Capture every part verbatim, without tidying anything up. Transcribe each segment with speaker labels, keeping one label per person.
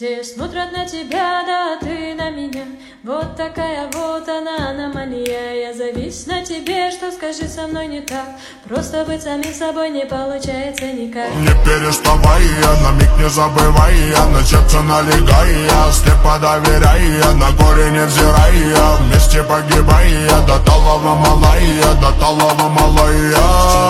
Speaker 1: Все смотрят на тебя, да ты на меня. Вот такая вот она аномалия. Я завис на тебе, что скажи со мной не так. Просто быть самим собой не получается никак.
Speaker 2: Не переставай, на миг не забывай, на сердце налегай, слепо доверяй, на горе не взирай, вместе погибай, до талого малая, до талого малая.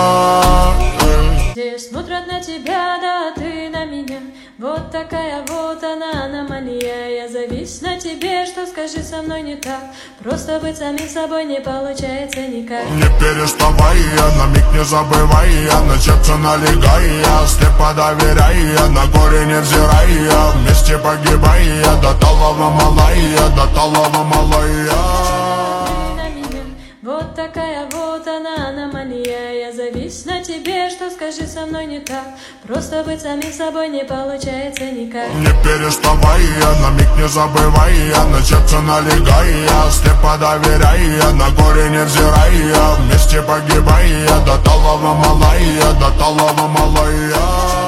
Speaker 1: Все смотрят на тебя, да ты на меня. Вот такая вот она аномалия. Я завис на тебе, что скажи со мной не так. Просто быть самим собой не получается никак.
Speaker 2: Не переставай, на миг не забывай, на сердце налегай, слепо доверяй, на горе не взирай, вместе погибай, до талого малая, до талого малая.
Speaker 1: Вот такая вот она аномалия. Я завис на тебе, что скажи со мной не так. Просто быть самим собой не получается никак.
Speaker 2: Не переставай, на миг не забывай, на сердце налегай, слепо доверяй, на горе не взирай, вместе погибай, до талого малая, до талого малая.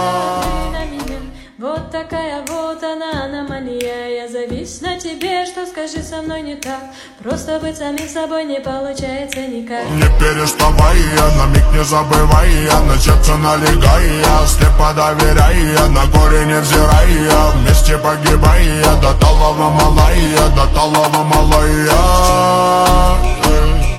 Speaker 1: Вот такая вот она аномалия. Я завис на тебе, что скажи со мной не так. Просто быть самим собой не получается никак.
Speaker 2: Не переставай, на миг не забывай, на сердце налегай, слепо доверяй, на горе не взирай, вместе погибай, до талого малая, до талого малая.